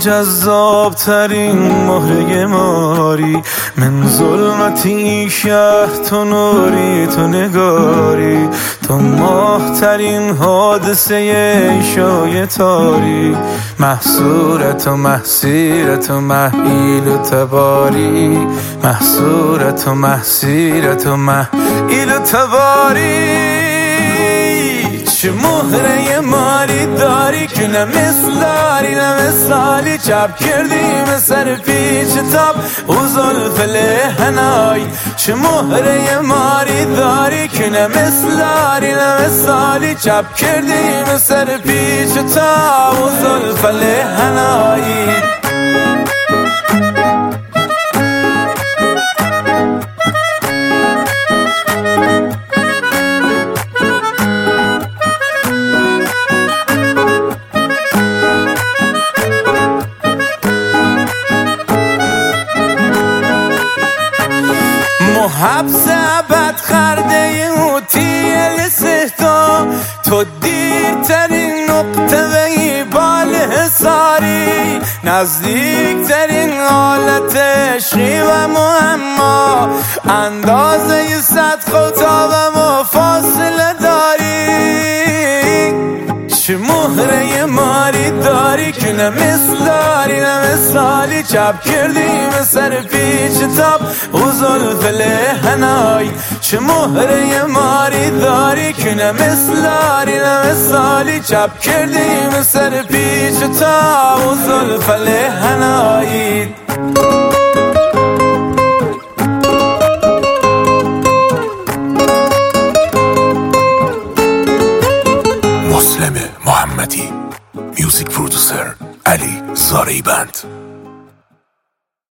جذاب ترین مهره ماری، من ظلمتی شهر تو نوری، تو نگاری، تو ماه ترین حادثه شای تاری، محصورت و محصیرت و محیل و تباری، محصورت و محصیرت و محیل و تباری. چه مهره ماری داری که نه مثلاری نه مثالی، چپ کردیم سر پیچ تاب و زلف لحنایی. چه مهره ماری داری که نه مثلاری نه مثالی، چپ کردیم سر پیچ تاب و زلف لحنایی. حبس ابد خرده اوتیل سهتا، تو دیرترین نقطه وی بال حساری، نزدیکترین حالت عشقی و معما، اندازه 100 خطا و ما فاصله داری. چه مهره ماری داری که نه مثلاری نه مثالی، چپ کردیم سر پیچ تاب و زلف لحنایی. چه مهره ماری داری که نه مثلاری نه مثالی، چپ کردیم سر پیچ تاب و زلف لحنایی. مسلم محمدی، میوزیک پرودوسر علی زارعی بند.